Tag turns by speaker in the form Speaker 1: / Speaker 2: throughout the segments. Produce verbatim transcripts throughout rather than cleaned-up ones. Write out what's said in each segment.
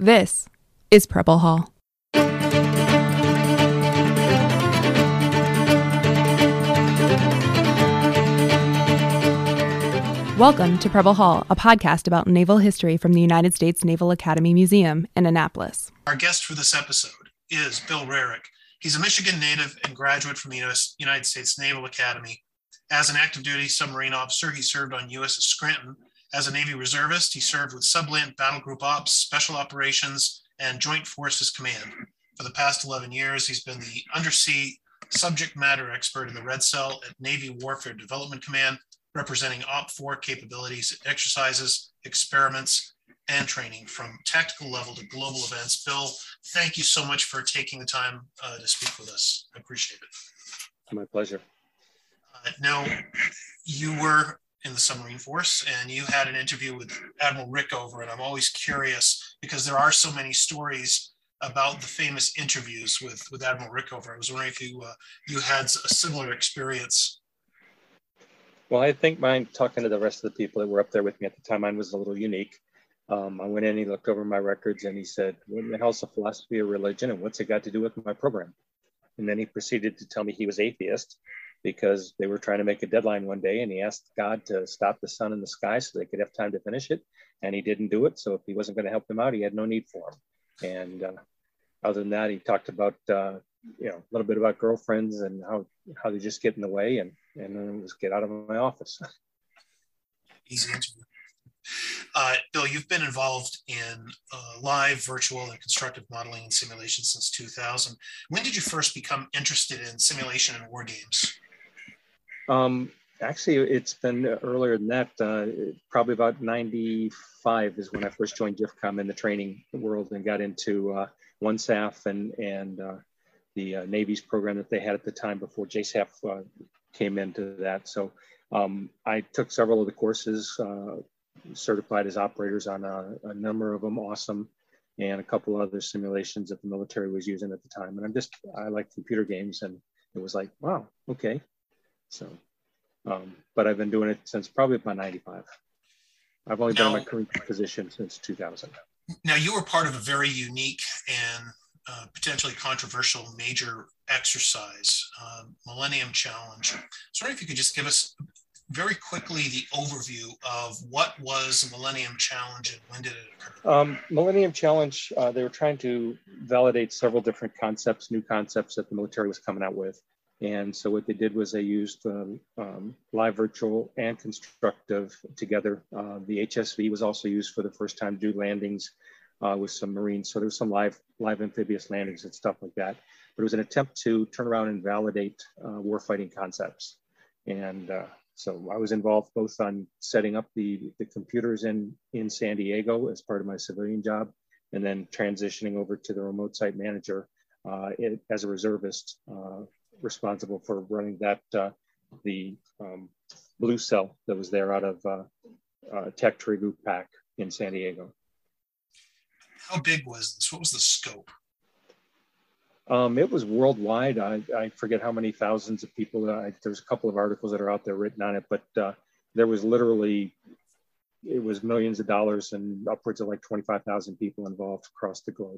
Speaker 1: This is Preble Hall. Welcome to Preble Hall, a podcast about naval history from the United States Naval Academy Museum in Annapolis.
Speaker 2: Our guest for this episode is Bill Rarick. He's a Michigan native and graduate from the U S United States Naval Academy. As an active duty submarine officer, he served on U S S Scranton. As a Navy reservist, he served with Subland Battle Group Ops, Special Operations, and Joint Forces Command. For the past eleven years, he's been the undersea subject matter expert in the Red Cell at Navy Warfare Development Command, representing O P four capabilities, exercises, experiments, and training from tactical level to global events. Bill, thank you so much for taking the time uh, to speak with us. I appreciate it.
Speaker 3: My pleasure.
Speaker 2: Uh, now, you were in the submarine force and you had an interview with Admiral Rickover, and I'm always curious because there are so many stories about the famous interviews with, with Admiral Rickover. I was wondering if you, uh, you had a similar experience.
Speaker 3: Well, I think mine, talking to the rest of the people that were up there with me at the time, mine was a little unique. Um, I went in, he looked over my records and he said, what the hell's the philosophy of religion and what's it got to do with my program? And then he proceeded to tell me he was atheist because they were trying to make a deadline one day and he asked God to stop the sun in the sky so they could have time to finish it. And he didn't do it. So if he wasn't going to help them out, he had no need for him. And uh, other than that, he talked about, uh, you know, a little bit about girlfriends and how, how they just get in the way. And, and then it was get out of my office.
Speaker 2: Easy interview. Uh, Bill, you've been involved in uh, live, virtual, and constructive modeling and simulation since two thousand. When did you first become interested in simulation and war games?
Speaker 3: Um, actually, it's been earlier than that. Uh, probably about ninety-five is when I first joined JIFCOM in the training world and got into uh, one S A F and, and uh, the uh, Navy's program that they had at the time before J S A F uh, came into that. So um, I took several of the courses, uh, certified as operators on a, a number of them, awesome, and a couple other simulations that the military was using at the time. And I'm just, I like computer games, and it was like, wow, okay. So, um, but I've been doing it since probably about ninety-five. I've only now, been in my current position since two thousand.
Speaker 2: Now, you were part of a very unique and uh, potentially controversial major exercise, uh, Millennium Challenge. So I was wondering if you could just give us very quickly the overview of what was the Millennium Challenge and when did it occur? Um,
Speaker 3: Millennium Challenge, uh, they were trying to validate several different concepts, new concepts that the military was coming out with. And so what they did was they used um, um, live, virtual, and constructive together. Uh, the H S V was also used for the first time to do landings uh, with some Marines. So there was some live, live amphibious landings and stuff like that. But it was an attempt to turn around and validate uh, warfighting concepts. And uh, so I was involved both on setting up the, the computers in, in San Diego as part of my civilian job, and then transitioning over to the remote site manager uh, it, as a reservist, uh, responsible for running that, uh, the um, blue cell that was there out of uh, uh, Tech Trigu Pack in San Diego.
Speaker 2: How big was this? What was the scope?
Speaker 3: Um, it was worldwide. I, I forget how many thousands of people. Uh, there's a couple of articles that are out there written on it, but uh, there was literally, it was millions of dollars and upwards of like twenty-five thousand people involved across the globe.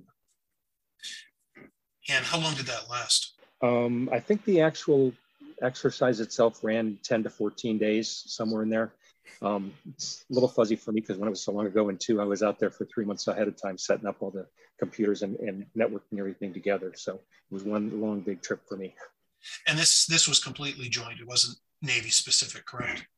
Speaker 2: And how long did that last?
Speaker 3: Um, I think the actual exercise itself ran ten to fourteen days, somewhere in there. Um, it's a little fuzzy for me because when it was so long ago, and two, I was out there for three months ahead of time setting up all the computers and, and networking everything together. So it was one long, big trip for me.
Speaker 2: And this this was completely joint. It wasn't Navy specific, correct?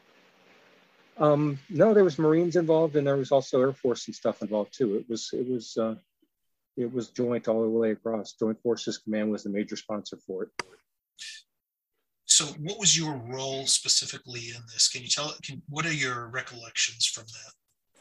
Speaker 3: Um, no, there was Marines involved, and there was also Air Force and stuff involved too. It was it was uh, it was joint all the way across. Joint Forces Command was the major sponsor for it.
Speaker 2: So what was your role specifically in this? Can you tell, can, what are your recollections from that?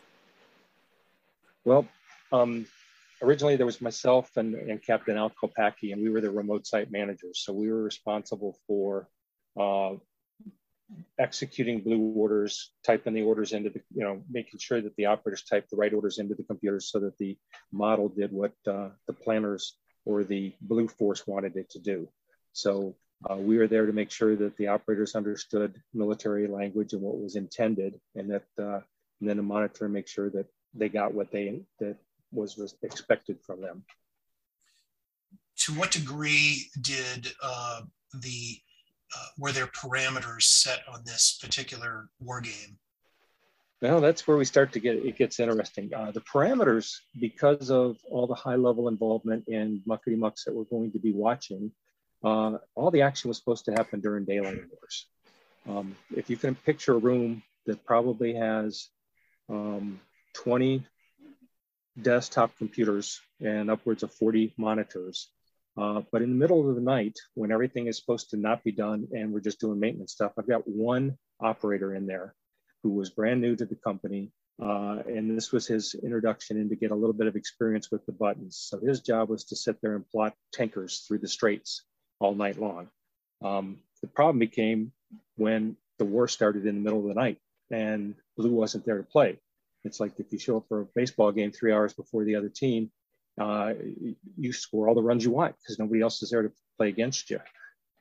Speaker 3: Well, um, originally there was myself and, and Captain Al Kopacki, and we were the remote site managers. So we were responsible for uh, executing blue orders, typing the orders into the, you know, making sure that the operators typed the right orders into the computers so that the model did what uh, the planners or the blue force wanted it to do. So Uh, we were there to make sure that the operators understood military language and what was intended, and that, uh, and then to monitor and make sure that they got what they that was, was expected from them.
Speaker 2: To what degree did uh, the uh, were there parameters set on this particular war game?
Speaker 3: Well, that's where we start to get, it gets interesting. Uh, the parameters, because of all the high level involvement in muckety mucks that we're going to be watching, uh, all the action was supposed to happen during daylight hours. Um, if you can picture a room that probably has um, twenty desktop computers and upwards of forty monitors, uh, but in the middle of the night, when everything is supposed to not be done and we're just doing maintenance stuff, I've got one operator in there who was brand new to the company. Uh, and this was his introduction in to get a little bit of experience with the buttons. So his job was to sit there and plot tankers through the straits all night long. Um, the problem became when the war started in the middle of the night and Blue wasn't there to play. It's like if you show up for a baseball game three hours before the other team, uh, you score all the runs you want because nobody else is there to play against you.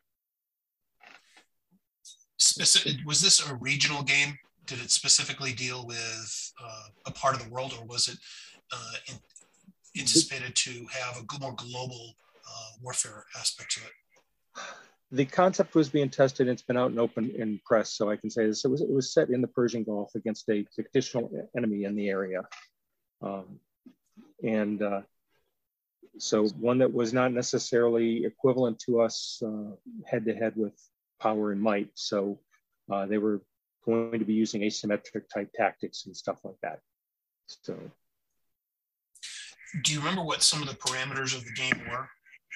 Speaker 2: Specific, was this a regional game? Did it specifically deal with uh, a part of the world, or was it uh, in, anticipated to have a more global uh, warfare aspect to it?
Speaker 3: The concept was being tested. It's been out in open in press, so I can say this. It was, it was set in the Persian Gulf against a fictional enemy in the area. Um, and uh, so one that was not necessarily equivalent to us uh, head-to-head with power and might. So uh, they were going to be using asymmetric type tactics and stuff like that. So,
Speaker 2: do you remember what some of the parameters of the game were?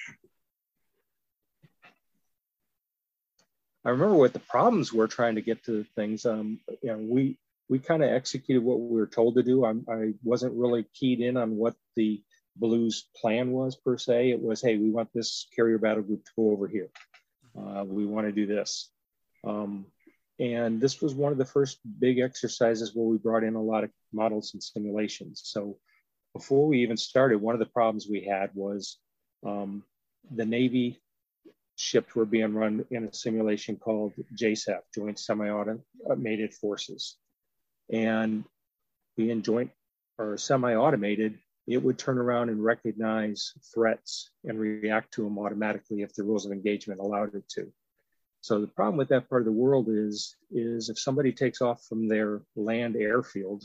Speaker 3: I remember what the problems were trying to get to things. Um, you know, we we kind of executed what we were told to do. I'm, I wasn't really keyed in on what the Blues plan was per se. It was, hey, we want this carrier battle group to go over here. Uh, we want to do this. Um, And this was one of the first big exercises where we brought in a lot of models and simulations. So before we even started, one of the problems we had was um, the Navy ships were being run in a simulation called J S A F, Joint Semi-Automated Forces. And being joint or semi-automated, it would turn around and recognize threats and react to them automatically if the rules of engagement allowed it to. So the problem with that part of the world is, is if somebody takes off from their land airfield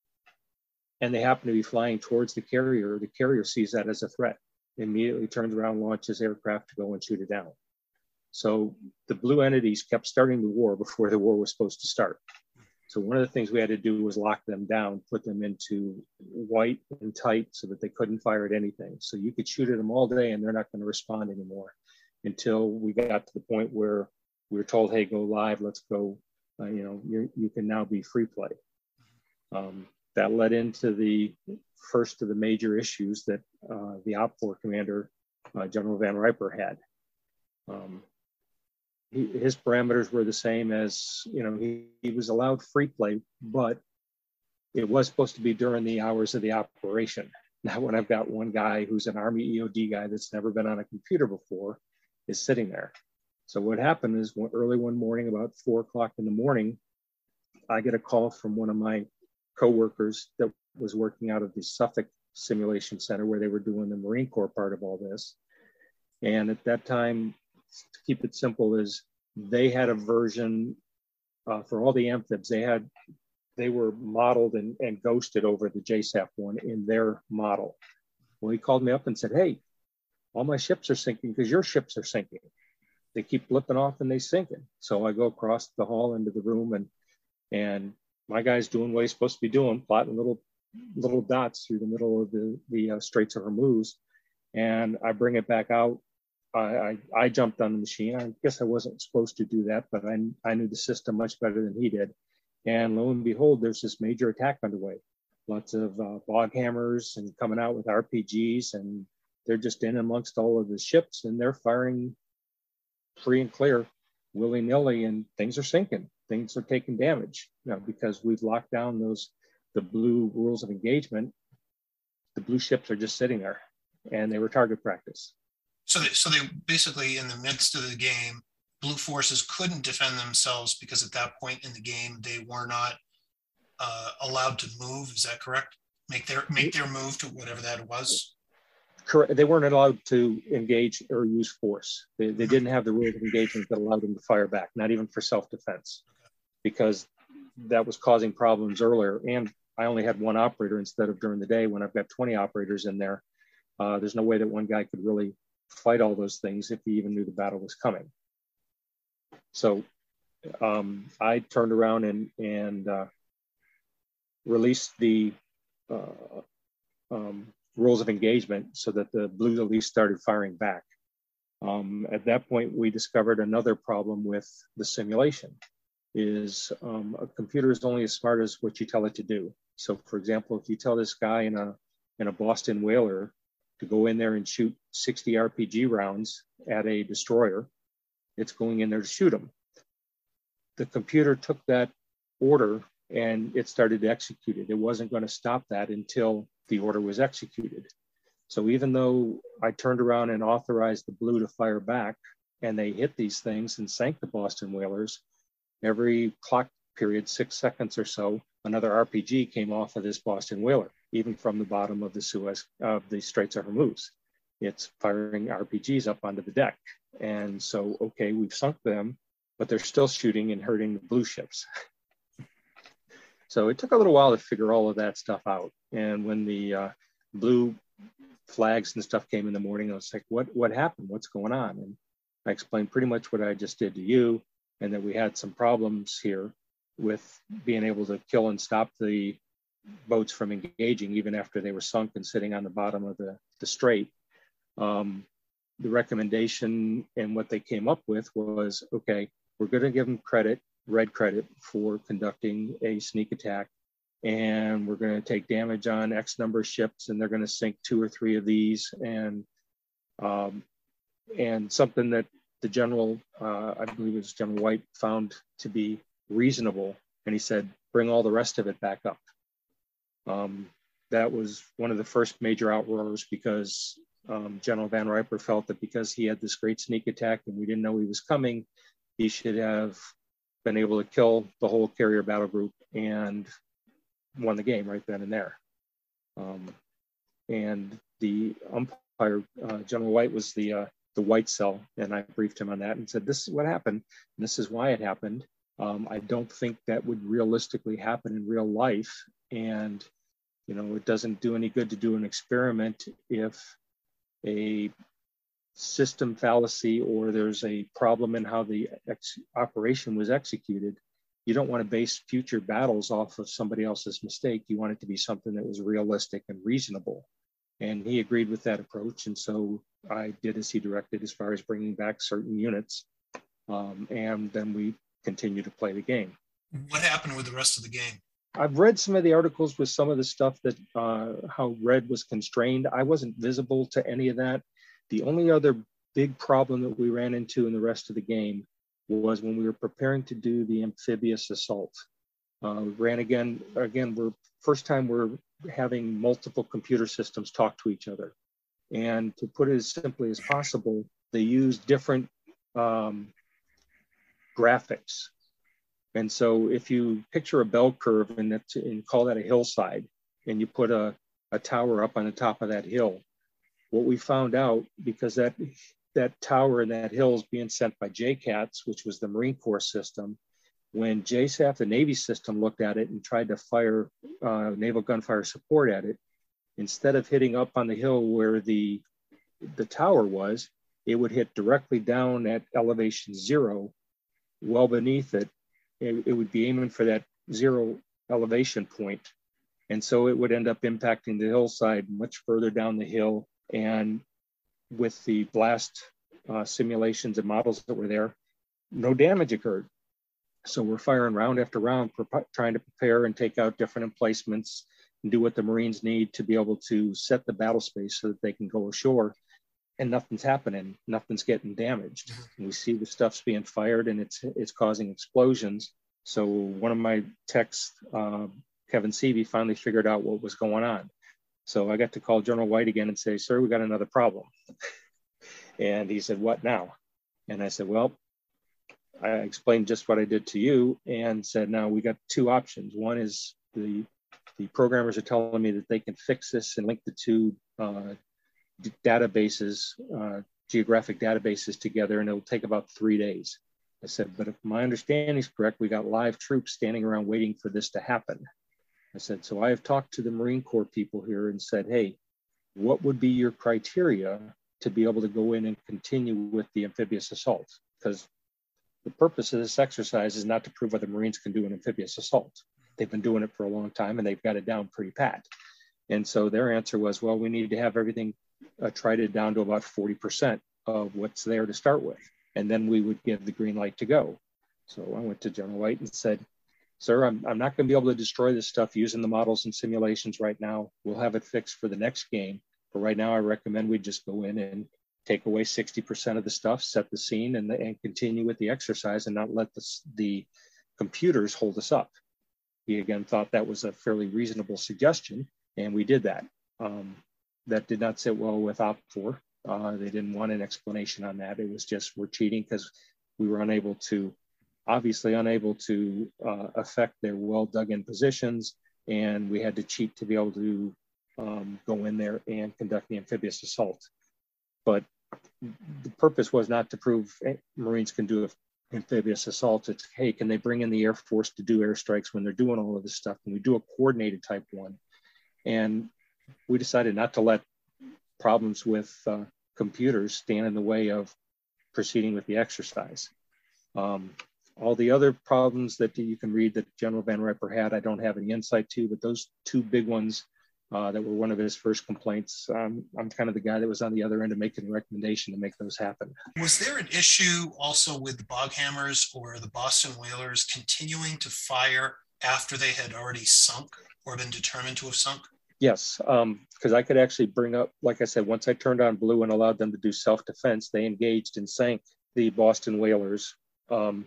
Speaker 3: and they happen to be flying towards the carrier, the carrier sees that as a threat, immediately turns around, launches aircraft to go and shoot it down. So the Blue entities kept starting the war before the war was supposed to start. So one of the things we had to do was lock them down, put them into white and tight so that they couldn't fire at anything. So you could shoot at them all day and they're not going to respond anymore until we got to the point where we were told, hey, go live, let's go, uh, you know, you you can now be free play. Um, that led into the first of the major issues that uh, the OPFOR commander, uh, General Van Riper, had. Um, he, his parameters were the same as, you know, he, he was allowed free play, but it was supposed to be during the hours of the operation. Now, when I've got one guy who's an Army E O D guy that's never been on a computer before, is sitting there. So what happened is one, early one morning, about four o'clock in the morning, I get a call from one of my coworkers that was working out of the Suffolk Simulation Center where they were doing the Marine Corps part of all this. And at that time, to keep it simple, is they had a version uh, for all the amphibs. They had, they were modeled and, and ghosted over the J S A F one in their model. Well, he called me up and said, hey, all my ships are sinking because your ships are sinking. They keep flipping off and they sinking. So I go across the hall into the room and and my guy's doing what he's supposed to be doing, plotting little little dots through the middle of the, the uh, Straits of Hormuz. And I bring it back out. I, I, I jumped on the machine. I guess I wasn't supposed to do that, but I, I knew the system much better than he did. And lo and behold, there's this major attack underway. Lots of uh, bog hammers and coming out with R P Gs, and they're just in amongst all of the ships and they're firing free and clear, willy-nilly, and things are sinking. Things are taking damage, you know, because we've locked down those, the Blue rules of engagement. The Blue ships are just sitting there and they were target practice.
Speaker 2: So they, so they basically, in the midst of the game, Blue forces couldn't defend themselves because at that point in the game, they were not uh, allowed to move. Is that correct? make their make their move to whatever that was?
Speaker 3: Correct. They weren't allowed to engage or use force. They, they didn't have the rules of engagement that allowed them to fire back, not even for self-defense, because that was causing problems earlier. And I only had one operator instead of during the day when I've got twenty operators in there. Uh, there's no way that one guy could really fight all those things if he even knew the battle was coming. So um, I turned around and, and uh, released the uh, um, rules of engagement so that the Blue at least started firing back. Um, at that point, we discovered another problem with the simulation is um, a computer is only as smart as what you tell it to do. So for example, if you tell this guy in a, in a Boston whaler to go in there and shoot sixty R P G rounds at a destroyer, it's going in there to shoot them. The computer took that order and it started to execute it. It wasn't going to stop that until the order was executed. So even though I turned around and authorized the Blue to fire back and they hit these things and sank the Boston whalers, every clock period, six seconds or so, another R P G came off of this Boston whaler, even from the bottom of the Suez, of the Straits of Hormuz. It's firing R P Gs up onto the deck. And so, okay, we've sunk them, but they're still shooting and hurting the Blue ships. So it took a little while to figure all of that stuff out. And when the uh, Blue flags and stuff came in the morning, I was like, what, what happened? What's going on? And I explained pretty much what I just did to you, and that we had some problems here with being able to kill and stop the boats from engaging, even after they were sunk and sitting on the bottom of the, the strait. Um, the recommendation and what they came up with was, okay, we're going to give them credit, red credit, for conducting a sneak attack. And we're going to take damage on X number of ships, and they're going to sink two or three of these. And um, and something that the general, uh, I believe it was General White, found to be reasonable. And he said, bring all the rest of it back up. Um, that was one of the first major outroars, because um, General Van Riper felt that because he had this great sneak attack and we didn't know he was coming, he should have been able to kill the whole carrier battle group and won the game right then and there. Um, and the umpire, uh, General White, was the uh, the white cell, and I briefed him on that and said, this is what happened, and this is why it happened. Um, I don't think that would realistically happen in real life, and you know, it doesn't do any good to do an experiment if a system fallacy or there's a problem in how the ex- operation was executed. You don't want to base future battles off of somebody else's mistake. You want it to be something that was realistic and reasonable. And he agreed with that approach. And so I did as he directed as far as bringing back certain units. Um, and then we continued to play the game.
Speaker 2: What happened with the rest of the game?
Speaker 3: I've read some of the articles with some of the stuff that uh, how red was constrained. I wasn't visible to any of that. The only other big problem that we ran into in the rest of the game was when we were preparing to do the amphibious assault. Uh, we ran again, again, we're first time we're having multiple computer systems talk to each other. And to put it as simply as possible, they used different um, graphics. And so if you picture a bell curve and, that's, and call that a hillside, and you put a, a tower up on the top of that hill, what we found out, because that that tower and that hill is being sent by J CATS, which was the Marine Corps system, when J SAF, the Navy system, looked at it and tried to fire uh, naval gunfire support at it, instead of hitting up on the hill where the, the tower was, it would hit directly down at elevation zero, well beneath it. It, it would be aiming for that zero elevation point. And so it would end up impacting the hillside much further down the hill. And with the blast uh, simulations and models that were there, no damage occurred. So we're firing round after round, pre- trying to prepare and take out different emplacements and do what the Marines need to be able to set the battle space so that they can go ashore. And nothing's happening, nothing's getting damaged. And we see the stuff's being fired and it's it's causing explosions. So one of my techs, uh, Kevin Seavey, finally figured out what was going on. So I got to call General White again and say, sir, we got another problem. And he said, what now? And I said, well, I explained just what I did to you and said, now we got two options. One is the the programmers are telling me that they can fix this and link the two uh, d- databases, uh, geographic databases together, and it'll take about three days. I said, but if my understanding is correct, we got live troops standing around waiting for this to happen. I said, so I have talked to the Marine Corps people here and said, hey, what would be your criteria to be able to go in and continue with the amphibious assault? Because the purpose of this exercise is not to prove whether Marines can do an amphibious assault. They've been doing it for a long time and they've got it down pretty pat. And so their answer was, well, we need to have everything uh, tried it down to about forty percent of what's there to start with. And then we would give the green light to go. So I went to General White and said, sir, I'm, I'm not going to be able to destroy this stuff using the models and simulations right now. We'll have it fixed for the next game. But right now, I recommend we just go in and take away sixty percent of the stuff, set the scene, and, and continue with the exercise and not let the, the computers hold us up. He again thought that was a fairly reasonable suggestion, and we did that. Um, that did not sit well with OPFOR. Uh, they didn't want an explanation on that. It was just, we're cheating because we were unable to, obviously unable to uh, affect their well dug in positions, and we had to cheat to be able to um, go in there and conduct the amphibious assault. But the purpose was not to prove Marines can do amphibious assaults. It's, hey, can they bring in the Air Force to do airstrikes when they're doing all of this stuff? Can we do a coordinated type one? And we decided not to let problems with uh, computers stand in the way of proceeding with the exercise. Um, all the other problems that you can read that General Van Riper had, I don't have any insight to, but those two big ones uh, that were one of his first complaints, um, I'm kind of the guy that was on the other end of making the recommendation to make those happen.
Speaker 2: Was there an issue also with the Boghammers or the Boston Whalers continuing to fire after they had already sunk or been determined to have sunk?
Speaker 3: Yes, because um, I could actually bring up, like I said, once I turned on blue and allowed them to do self-defense, they engaged and sank the Boston Whalers, um,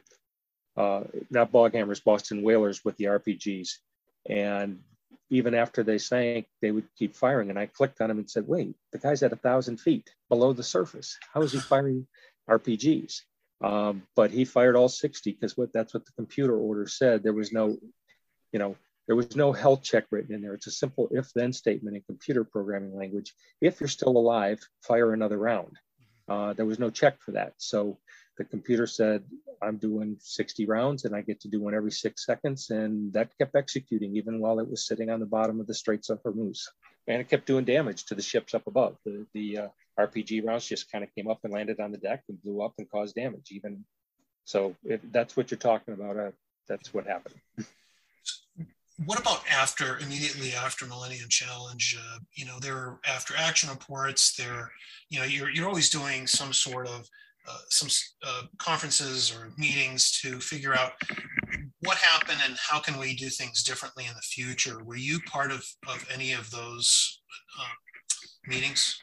Speaker 3: uh, not Boghammers, Boston Whalers with the R P Gs. And even after they sank, they would keep firing. And I clicked on them and said, wait, the guy's at a thousand feet below the surface. How is he firing R P Gs? Um, but he fired all sixty because what that's what the computer order said. There was no, you know, there was no health check written in there. It's a simple if-then statement in computer programming language. If you're still alive, fire another round. Uh, there was no check for that. So the computer said, I'm doing sixty rounds and I get to do one every six seconds. And that kept executing even while it was sitting on the bottom of the Straits of Hormuz. And it kept doing damage to the ships up above. The, the uh, R P G rounds just kind of came up and landed on the deck and blew up and caused damage. Even so, if that's what you're talking about, uh, that's what happened.
Speaker 2: What about after, immediately after Millennium Challenge? Uh, you know, there are after action reports. There, you know, you're you're always doing some sort of uh, some uh, conferences or meetings to figure out what happened and how can we do things differently in the future. Were you part of of any of those uh, meetings?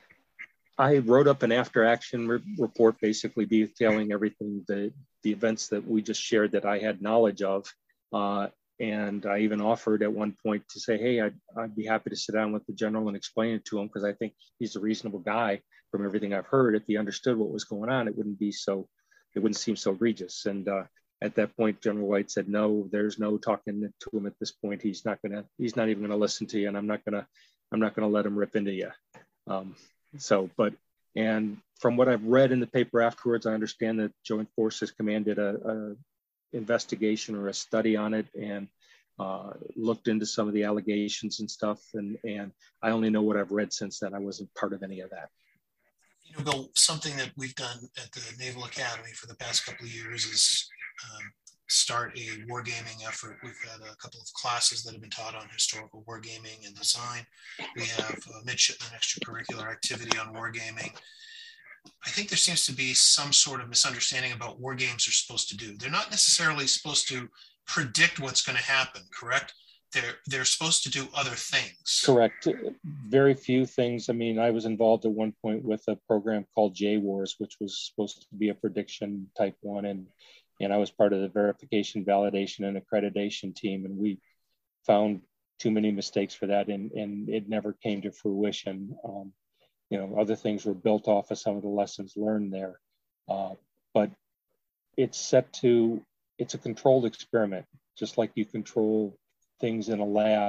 Speaker 3: I wrote up an after action re- report, basically detailing everything, the the events that we just shared that I had knowledge of. Uh, And I even offered at one point to say, hey, I'd, I'd be happy to sit down with the general and explain it to him because I think he's a reasonable guy from everything I've heard. If he understood what was going on, it wouldn't be so, it wouldn't seem so egregious. And uh, at that point, General White said, no, there's no talking to him at this point. He's not gonna, he's not even gonna listen to you, and I'm not gonna, I'm not gonna let him rip into you. Um, so, but, and from what I've read in the paper afterwards, I understand that Joint Forces Command did a, a investigation or a study on it and uh, looked into some of the allegations and stuff. And, and I only know what I've read since then. I wasn't part of any of that.
Speaker 2: You know, Bill, something that we've done at the Naval Academy for the past couple of years is um, start a wargaming effort. We've had a couple of classes that have been taught on historical wargaming and design. We have a midshipman extracurricular activity on wargaming. I think there seems to be some sort of misunderstanding about war games are supposed to do. They're not necessarily supposed to predict what's going to happen, correct? They're they're supposed to do other things.
Speaker 3: Correct. Very few things. I mean, I was involved at one point with a program called J Wars, which was supposed to be a prediction type one. And, and I was part of the verification, validation, and accreditation team. And we found too many mistakes for that. And, and it never came to fruition. Um, You know, other things were built off of some of the lessons learned there. Uh, but it's set to, it's a controlled experiment, just like you control things in a lab.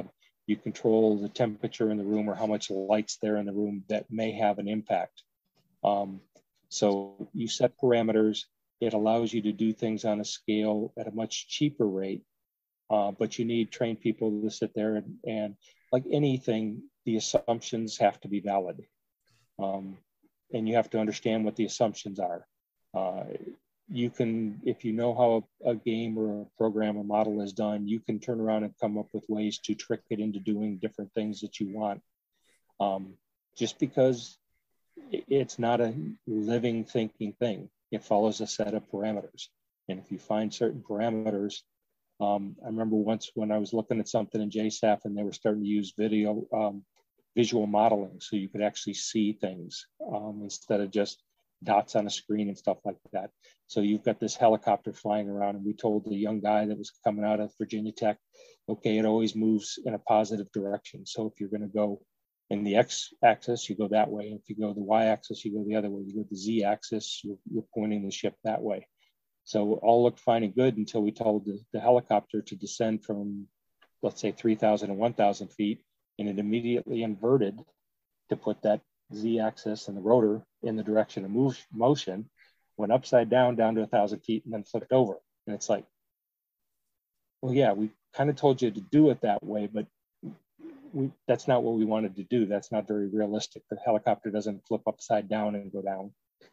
Speaker 3: You control the temperature in the room or how much light's there in the room that may have an impact. Um, so you set parameters. It allows you to do things on a scale at a much cheaper rate, uh, but you need trained people to sit there and, and like anything, the assumptions have to be valid. Um, and you have to understand what the assumptions are. Uh, you can, if you know how a, a game or a program or model is done, you can turn around and come up with ways to trick it into doing different things that you want. Um, just because it's not a living, thinking thing. It follows a set of parameters. And if you find certain parameters, um, I remember once when I was looking at something in J S A F and they were starting to use video, um, visual modeling, so you could actually see things um, instead of just dots on a screen and stuff like that. So you've got this helicopter flying around, and we told the young guy that was coming out of Virginia Tech, okay, it always moves in a positive direction. So if you're going to go in the x-axis, you go that way. If you go the y-axis, you go the other way. You go the z-axis, you're, you're pointing the ship that way. So all looked fine and good until we told the, the helicopter to descend from, let's say, three thousand and one thousand feet, and it immediately inverted to put that z-axis and the rotor in the direction of move, motion, went upside down, down to one thousand feet, and then flipped over. And it's like, well, yeah, we kind of told you to do it that way, but we, that's not what we wanted to do. That's not very realistic. The helicopter doesn't flip upside down and go down.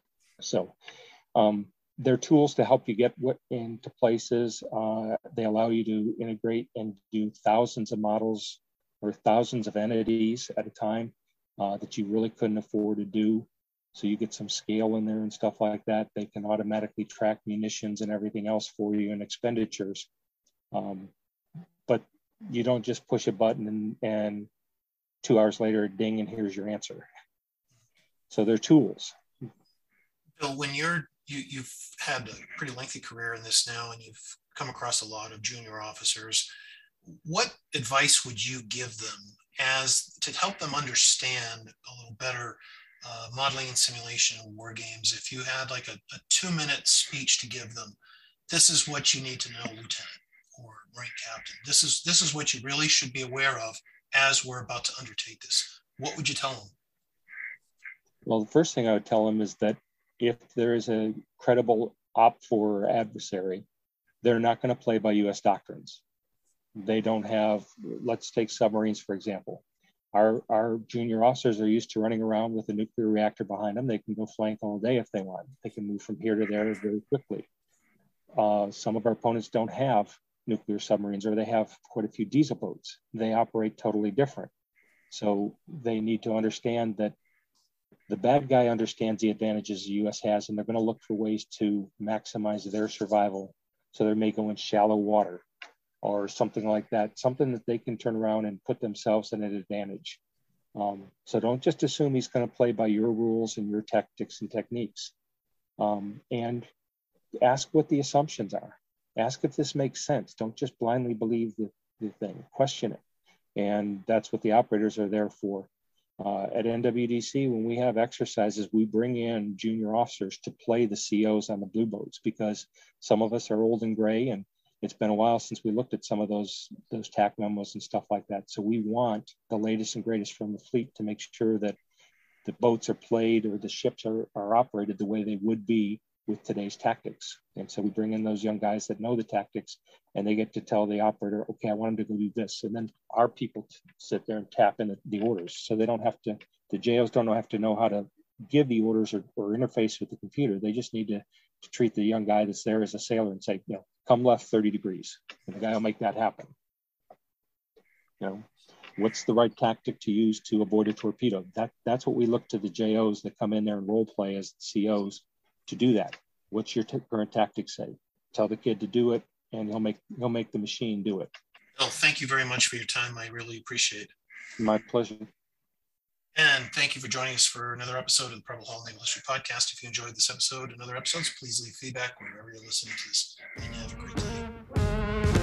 Speaker 3: So um, they're tools to help you get what into places. Uh, they allow you to integrate and do thousands of models or thousands of entities at a time uh, that you really couldn't afford to do. So you get some scale in there and stuff like that. They can automatically track munitions and everything else for you and expenditures. Um, but you don't just push a button and, and two hours later, ding, and here's your answer. So they're tools.
Speaker 2: Bill, when you're, you, you've had a pretty lengthy career in this now, and you've come across a lot of junior officers, what advice would you give them as to help them understand a little better uh, modeling and simulation of war games? If you had like a, a two minute speech to give them, this is what you need to know, Lieutenant or rank captain. This is, this is what you really should be aware of as we're about to undertake this. What would you tell them?
Speaker 3: Well, the first thing I would tell them is that if there is a credible op for adversary, they're not going to play by U S doctrines. They don't have, let's take submarines, for example. Our, our junior officers are used to running around with a nuclear reactor behind them. They can go flank all day if they want. They can move from here to there very quickly. Uh, some of our opponents don't have nuclear submarines, or they have quite a few diesel boats. They operate totally different. So they need to understand that the bad guy understands the advantages the U S has, and they're going to look for ways to maximize their survival. So they may go in shallow water or something like that, something that they can turn around and put themselves in an advantage. Um, so don't just assume he's going to play by your rules and your tactics and techniques. Um, and ask what the assumptions are. Ask if this makes sense. Don't just blindly believe the, the thing. Question it. And that's what the operators are there for. Uh, at N W D C, when we have exercises, we bring in junior officers to play the C Os on the blue boats, because some of us are old and gray, and it's been a while since we looked at some of those, those T A C memos and stuff like that. So we want the latest and greatest from the fleet to make sure that the boats are played or the ships are, are operated the way they would be with today's tactics. And so we bring in those young guys that know the tactics, and they get to tell the operator, okay, I want him to go do this. And then our people sit there and tap in the, the orders. So they don't have to, the J Os don't have to know how to give the orders or, or interface with the computer. They just need to, to treat the young guy that's there as a sailor and say, you know, come left thirty degrees. And the guy will make that happen. You know, what's the right tactic to use to avoid a torpedo? That, that's what we look to the J Os that come in there and role play as C Os to do that. What's your t- current tactics say? Tell the kid to do it, and he'll make he'll make the machine do it.
Speaker 2: Well, thank you very much for your time. I really appreciate it.
Speaker 3: My pleasure.
Speaker 2: And thank you for joining us for another episode of the Preble Hall Naval History Podcast. If you enjoyed this episode and other episodes, please leave feedback wherever you're listening to this. And have a great day.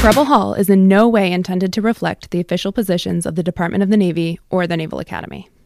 Speaker 1: Preble Hall is in no way intended to reflect the official positions of the Department of the Navy or the Naval Academy.